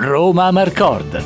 Roma Marcord.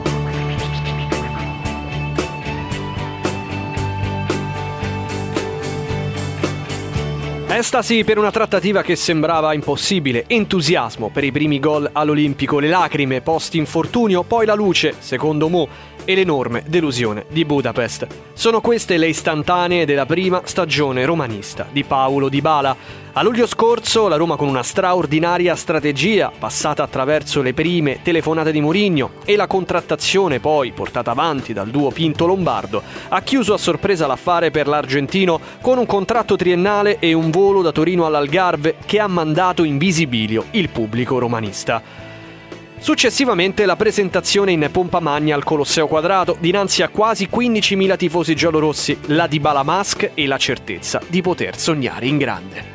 Estasi per una trattativa che sembrava impossibile, entusiasmo per i primi gol all'Olimpico, le lacrime post-infortunio, poi la luce, secondo Mo, e l'enorme delusione di Budapest. Sono queste le istantanee della prima stagione romanista di Paulo Dybala. A luglio scorso la Roma, con una straordinaria strategia passata attraverso le prime telefonate di Mourinho e la contrattazione poi portata avanti dal duo Pinto-Lombardo, ha chiuso a sorpresa l'affare per l'argentino con un contratto triennale e un volo da Torino all'Algarve che ha mandato in visibilio il pubblico romanista. Successivamente la presentazione in pompa magna al Colosseo Quadrato dinanzi a quasi 15.000 tifosi giallorossi, la Dybala Mask e la certezza di poter sognare in grande.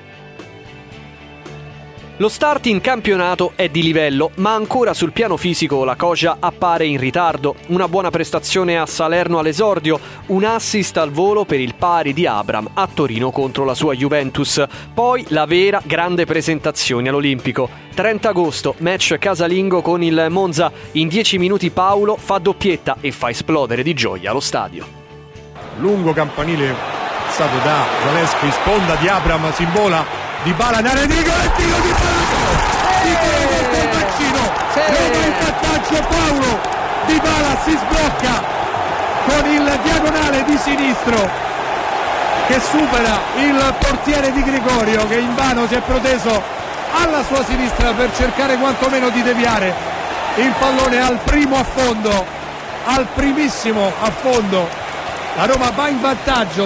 Lo start in campionato è di livello, ma ancora sul piano fisico la Cosa appare in ritardo. Una buona prestazione a Salerno all'esordio, un assist al volo per il pari di Abraham a Torino contro la sua Juventus. Poi la vera grande presentazione all'Olimpico. 30 agosto, match casalingo con il Monza. In 10 minuti Paolo fa doppietta e fa esplodere di gioia lo stadio. Lungo campanile passato da Zalewski, sponda di Abraham, si imbola. Dybala in area di rigore, il tiro di Dybala col bacino, Roma in vantaggio, Paulo Dybala si sblocca con il diagonale di sinistro che supera il portiere di Gregorio, che invano si è proteso alla sua sinistra per cercare quantomeno di deviare il pallone al primo affondo, al primissimo affondo. La Roma va in vantaggio,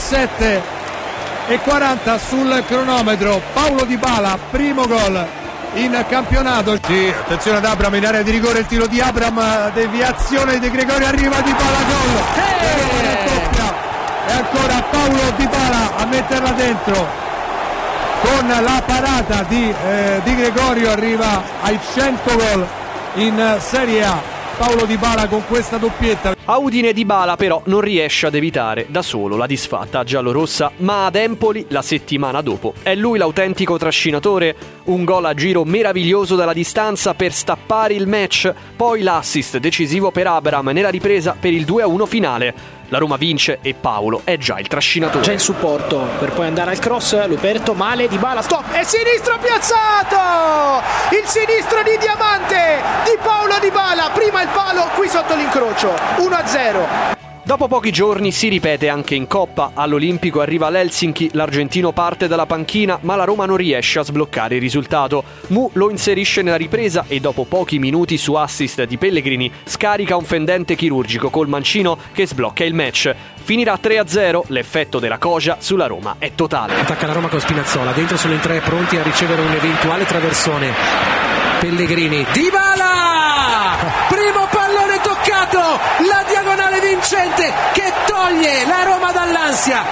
17:40 sul cronometro. Paulo Dybala, primo gol in campionato. Sì, attenzione ad Abraham in area di rigore, il tiro di Abraham, deviazione di Gregorio, arriva Dybala, gol. E ancora Paulo Dybala a metterla dentro con la parata di Gregorio, arriva ai 100 gol in Serie A. Paulo Dybala con questa doppietta. A Udine Dybala però non riesce ad evitare da solo la disfatta giallorossa, ma ad Empoli la settimana dopo è lui l'autentico trascinatore. Un gol a giro meraviglioso dalla distanza per stappare il match, poi l'assist decisivo per Abraham nella ripresa per il 2-1 finale. La Roma vince e Paolo è già il trascinatore. Già in supporto per poi andare al cross, Luperto male, Dybala, stop, e sinistro piazzato! Il sinistro di diamante di Paulo Dybala, prima il palo, qui sotto l'incrocio, 1-0. Dopo pochi giorni si ripete anche in Coppa. All'Olimpico arriva l'Helsinki, l'argentino parte dalla panchina ma la Roma non riesce a sbloccare il risultato. Mu lo inserisce nella ripresa e dopo pochi minuti su assist di Pellegrini scarica un fendente chirurgico col mancino che sblocca il match. Finirà 3-0, l'effetto della Cosa sulla Roma è totale. Attacca la Roma con Spinazzola, dentro sono in tre pronti a ricevere un eventuale traversone. Pellegrini, Dybala! Primo pallone toccato, la diagonale vincente che toglie la Roma dall'ansia,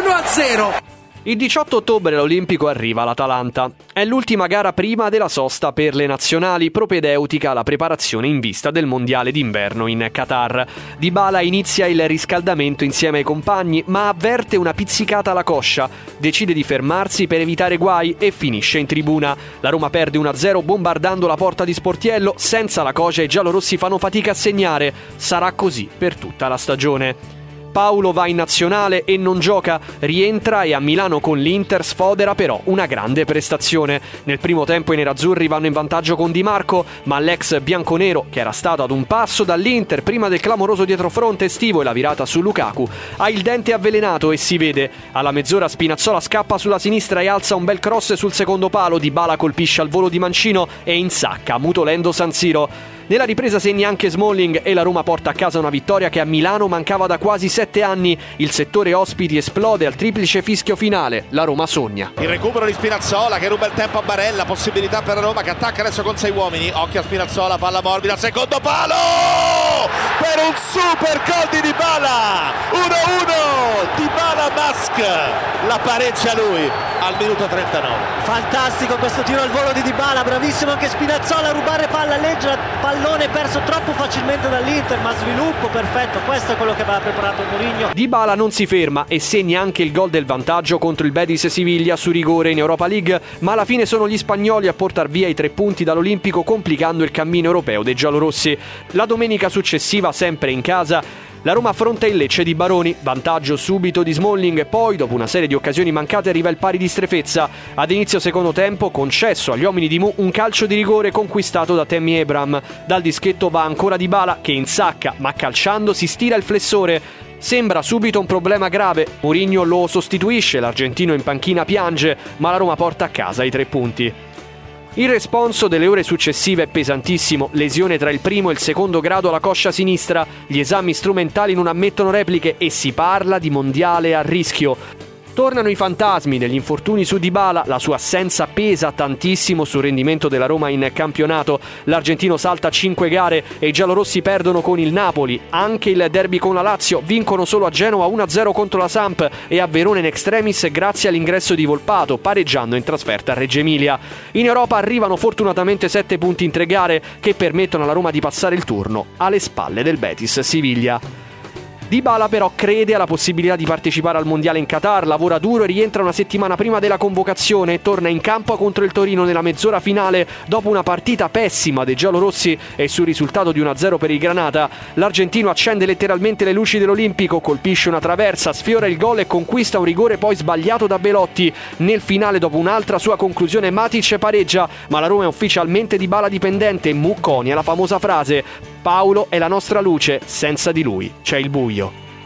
1-0. Il 18 ottobre all'Olimpico arriva l'Atalanta. È l'ultima gara prima della sosta per le nazionali, propedeutica alla preparazione in vista del mondiale d'inverno in Qatar. Dybala inizia il riscaldamento insieme ai compagni, ma avverte una pizzicata alla coscia. Decide di fermarsi per evitare guai e finisce in tribuna. La Roma perde 1-0 bombardando la porta di Sportiello. Senza la Cosa i giallorossi fanno fatica a segnare. Sarà così per tutta la stagione. Paolo va in nazionale e non gioca, rientra e a Milano con l'Inter sfodera però una grande prestazione. Nel primo tempo i nerazzurri vanno in vantaggio con Di Marco, ma l'ex bianconero, che era stato ad un passo dall'Inter prima del clamoroso dietrofront estivo e la virata su Lukaku, ha il dente avvelenato e si vede. Alla mezz'ora Spinazzola scappa sulla sinistra e alza un bel cross sul secondo palo. Dybala colpisce al volo di mancino e insacca, mutolendo San Siro. Nella ripresa segna anche Smalling e la Roma porta a casa una vittoria che a Milano mancava da quasi 7 anni. Il settore ospiti esplode al triplice fischio finale. La Roma sogna. Il recupero di Spinazzola che ruba il tempo a Barella. Possibilità per la Roma che attacca adesso con 6 uomini. Occhio a Spinazzola, palla morbida, secondo palo! Per un super gol di Dybala! 1-1! Dybala Mask! La pareggia lui. al minuto 39. Fantastico questo tiro al volo di Dybala, bravissimo anche Spinazzola a rubare palla, legge pallone perso troppo facilmente dall'Inter, ma sviluppo perfetto, questo è quello che aveva preparato Mourinho. Dybala non si ferma e segna anche il gol del vantaggio contro il Betis Siviglia su rigore in Europa League, ma alla fine sono gli spagnoli a portar via i 3 punti dall'Olimpico, complicando il cammino europeo dei giallorossi. La domenica successiva, sempre in casa, la Roma affronta il Lecce di Baroni, vantaggio subito di Smalling, poi dopo una serie di occasioni mancate arriva il pari di Strefezza. Ad inizio secondo tempo concesso agli uomini di Mu un calcio di rigore conquistato da Tammy Abraham. Dal dischetto va ancora Dybala che insacca, ma calciando si stira il flessore. Sembra subito un problema grave, Mourinho lo sostituisce, l'argentino in panchina piange, ma la Roma porta a casa i 3 punti. Il responso delle ore successive è pesantissimo, lesione tra il primo e il secondo grado alla coscia sinistra, gli esami strumentali non ammettono repliche e si parla di mondiale a rischio. Tornano i fantasmi degli infortuni su Dybala, la sua assenza pesa tantissimo sul rendimento della Roma in campionato. L'argentino salta 5 gare e i giallorossi perdono con il Napoli, anche il derby con la Lazio, vincono solo a Genova 1-0 contro la Samp e a Verona in extremis grazie all'ingresso di Volpato, pareggiando in trasferta a Reggio Emilia. In Europa arrivano fortunatamente 7 punti in 3 gare che permettono alla Roma di passare il turno alle spalle del Betis Siviglia. Dybala però crede alla possibilità di partecipare al mondiale in Qatar, lavora duro e rientra una settimana prima della convocazione, torna in campo contro il Torino nella mezz'ora finale dopo una partita pessima dei giallorossi e sul risultato di 1-0 per il Granata. L'argentino accende letteralmente le luci dell'Olimpico, colpisce una traversa, sfiora il gol e conquista un rigore poi sbagliato da Belotti. Nel finale, dopo un'altra sua conclusione, Matic pareggia, ma la Roma è ufficialmente Dybala dipendente e Mu conia la famosa frase: Paolo è la nostra luce, senza di lui c'è il buio.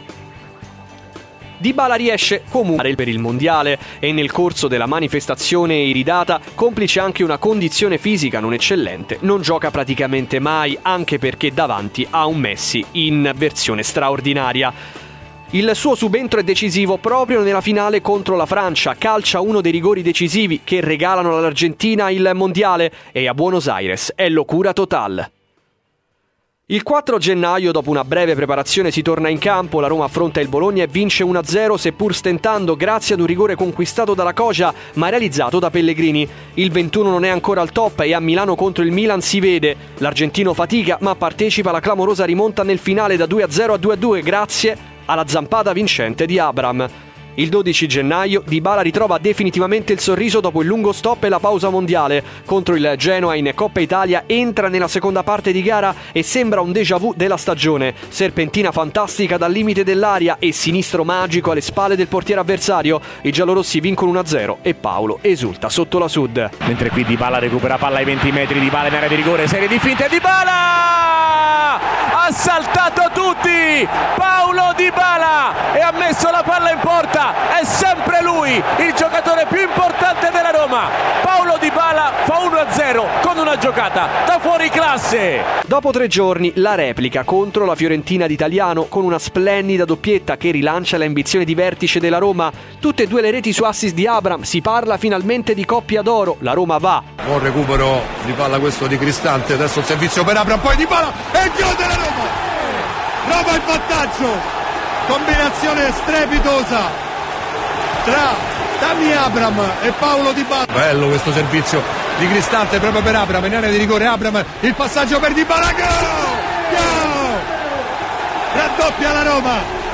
Dybala riesce comunque per il mondiale e nel corso della manifestazione iridata, complice anche una condizione fisica non eccellente, non gioca praticamente mai, anche perché davanti ha un Messi in versione straordinaria. Il suo subentro è decisivo proprio nella finale contro la Francia, calcia uno dei rigori decisivi che regalano all'Argentina il mondiale e a Buenos Aires è locura total. Il 4 gennaio, dopo una breve preparazione, si torna in campo, la Roma affronta il Bologna e vince 1-0, seppur stentando grazie ad un rigore conquistato dalla Cogia, ma realizzato da Pellegrini. Il 21 non è ancora al top e a Milano contro il Milan si vede. L'argentino fatica, ma partecipa alla clamorosa rimonta nel finale da 2-0 a 2-2 grazie alla zampata vincente di Abraham. Il 12 gennaio Dybala ritrova definitivamente il sorriso dopo il lungo stop e la pausa mondiale. Contro il Genoa in Coppa Italia entra nella seconda parte di gara e sembra un déjà vu della stagione. Serpentina fantastica dal limite dell'area e sinistro magico alle spalle del portiere avversario. I giallorossi vincono 1-0 e Paolo esulta sotto la Sud. Mentre qui Dybala recupera palla ai 20 metri, Dybala in area di rigore, serie di finte, Dybala! Ha saltato tutti! Paulo Dybala! E ha messo la palla in porta! È sempre lui il giocatore più importante della Roma. Paulo Dybala fa 1-0 con una giocata da fuori classe. Dopo 3 giorni la replica contro la Fiorentina di Italiano con una splendida doppietta che rilancia le ambizioni di vertice della Roma. Tutte e 2 le reti su assist di Abraham, si parla finalmente di coppia d'oro. La Roma va. Buon recupero di palla questo di Cristante, adesso il servizio per Abraham, poi Dybala e il gol della Roma. Roma in vantaggio, combinazione strepitosa tra Tammy Abraham e Paolo Dybala. Bello questo servizio di Cristante proprio per Abraham in area di rigore. Abraham, il passaggio per Dybala, gol! Raddoppia la Roma,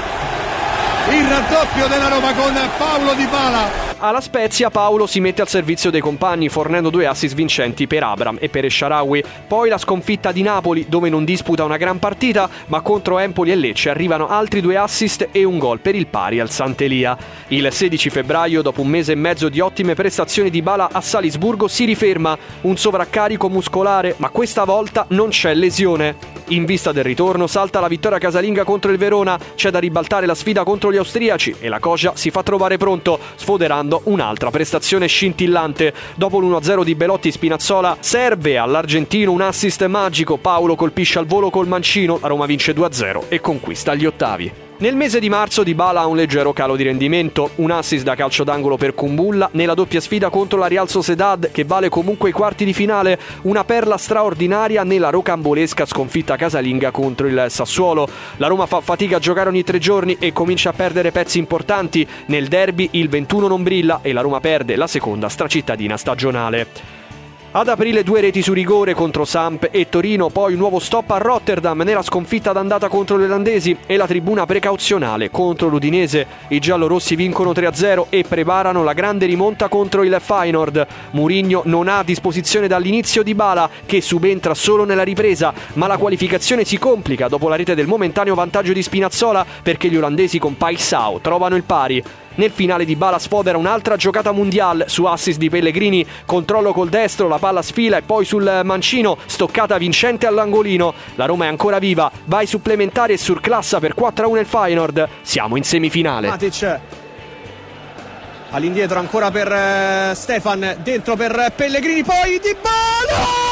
il raddoppio della Roma con Paolo Dybala. Alla Spezia Paolo si mette al servizio dei compagni fornendo 2 assist vincenti per Abraham e per Esharawi. Poi la sconfitta di Napoli, dove non disputa una gran partita, ma contro Empoli e Lecce arrivano altri 2 assist e un gol per il pari al Sant'Elia. Il 16 febbraio, dopo un mese e mezzo di ottime prestazioni, Dybala a Salisburgo si riferma, un sovraccarico muscolare, ma questa volta non c'è lesione. In vista del ritorno salta la vittoria casalinga contro il Verona, c'è da ribaltare la sfida contro gli austriaci e la Cogia si fa trovare pronto, sfoderando un'altra prestazione scintillante. Dopo l'1-0 di Belotti, Spinazzola serve all'argentino un assist magico, Paolo colpisce al volo col mancino, la Roma vince 2-0 e conquista gli ottavi. Nel mese di marzo Dybala ha un leggero calo di rendimento, un assist da calcio d'angolo per Kumbulla nella doppia sfida contro la Real Sociedad che vale comunque i quarti di finale, una perla straordinaria nella rocambolesca sconfitta casalinga contro il Sassuolo. La Roma fa fatica a giocare ogni 3 giorni e comincia a perdere pezzi importanti, nel derby il 21 non brilla e la Roma perde la seconda stracittadina stagionale. Ad aprile 2 reti su rigore contro Samp e Torino, poi un nuovo stop a Rotterdam nella sconfitta d'andata contro gli olandesi e la tribuna precauzionale contro l'Udinese. I giallorossi vincono 3-0 e preparano la grande rimonta contro il Feyenoord. Mourinho non ha a disposizione dall'inizio Dybala, che subentra solo nella ripresa, ma la qualificazione si complica dopo la rete del momentaneo vantaggio di Spinazzola perché gli olandesi con Paisao trovano il pari. Nel finale Dybala sfodera un'altra giocata mondial su assist di Pellegrini, controllo col destro, la palla sfila e poi sul mancino, stoccata vincente all'angolino. La Roma è ancora viva, va ai supplementari e surclassa per 4-1 il Feyenoord. Siamo in semifinale. Matic all'indietro ancora per Stefan, dentro per Pellegrini, poi Dybala!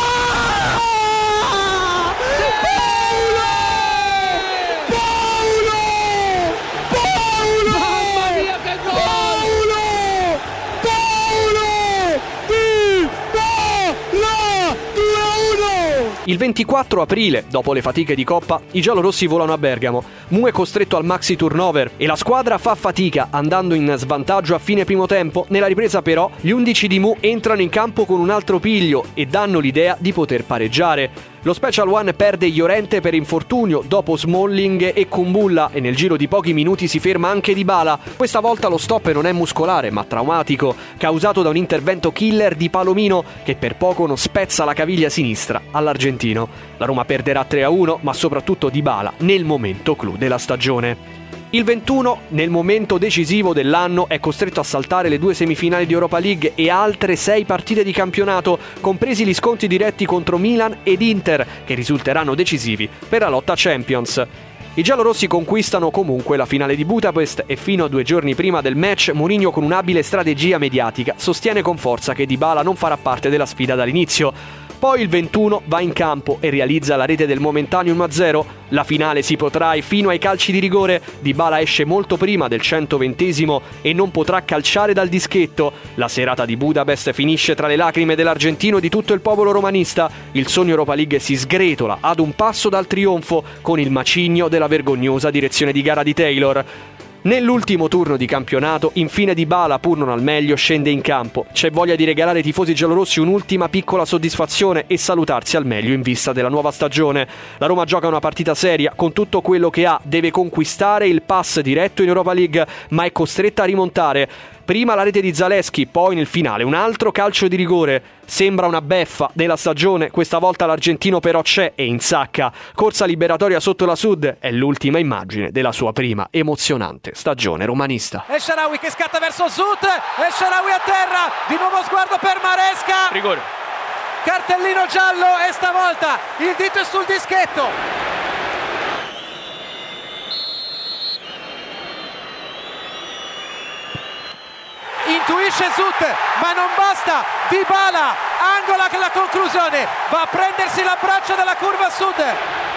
Il 24 aprile, dopo le fatiche di Coppa, i giallorossi volano a Bergamo. Mu è costretto al maxi turnover e la squadra fa fatica, andando in svantaggio a fine primo tempo. Nella ripresa però gli 11 di Mu entrano in campo con un altro piglio e danno l'idea di poter pareggiare. Lo Special One perde Llorente per infortunio dopo Smalling e Kumbulla e nel giro di pochi minuti si ferma anche Dybala. Questa volta lo stop non è muscolare ma traumatico, causato da un intervento killer di Palomino che per poco non spezza la caviglia sinistra all'argentino. La Roma perderà 3-1, ma soprattutto Dybala nel momento clou della stagione. Il 21, nel momento decisivo dell'anno, è costretto a saltare le 2 semifinali di Europa League e altre 6 partite di campionato, compresi gli scontri diretti contro Milan ed Inter, che risulteranno decisivi per la lotta Champions. I giallorossi conquistano comunque la finale di Budapest e fino a 2 giorni prima del match Mourinho, con un'abile strategia mediatica, sostiene con forza che Dybala non farà parte della sfida dall'inizio. Poi il 21 va in campo e realizza la rete del momentaneo 1-0. La finale si protrae fino ai calci di rigore. Dybala esce molto prima del 120° e non potrà calciare dal dischetto. La serata di Budapest finisce tra le lacrime dell'argentino e di tutto il popolo romanista. Il sogno Europa League si sgretola ad un passo dal trionfo con il macigno della vergognosa direzione di gara di Taylor. Nell'ultimo turno di campionato, infine Dybala, pur non al meglio, scende in campo. C'è voglia di regalare ai tifosi giallorossi un'ultima piccola soddisfazione e salutarsi al meglio in vista della nuova stagione. La Roma gioca una partita seria, con tutto quello che ha, deve conquistare il pass diretto in Europa League, ma è costretta a rimontare. Prima la rete di Zalewski, poi nel finale un altro calcio di rigore. Sembra una beffa della stagione, questa volta l'argentino però c'è e insacca. Corsa liberatoria sotto la Sud è l'ultima immagine della sua prima emozionante stagione romanista. El Shaarawy che scatta verso Sud, El Shaarawy a terra, di nuovo sguardo per Maresca. Rigore. Cartellino giallo e stavolta il dito è sul dischetto. Intuisce Sut, ma non basta. Dybala, angola che la conclusione, va a prendersi l'abbraccio della curva Sud.